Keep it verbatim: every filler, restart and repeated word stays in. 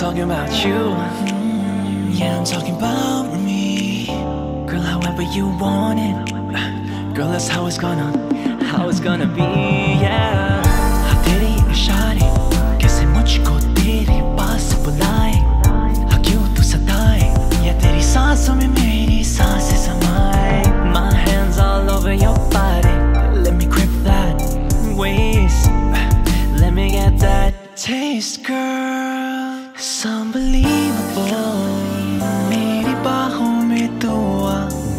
talking about you. Yeah, I'm talking about me. Girl, however you want it. Girl, that's how it's gonna, how it's gonna be, yeah. तेरी इशारे कैसे मुझको तेरे पास बुलाए, हाँ क्यों तू सताए, या तेरी सांसों में मेरी सांसें समाए. My hands all over your body. Let me grip that waist. Let me get that taste, girl.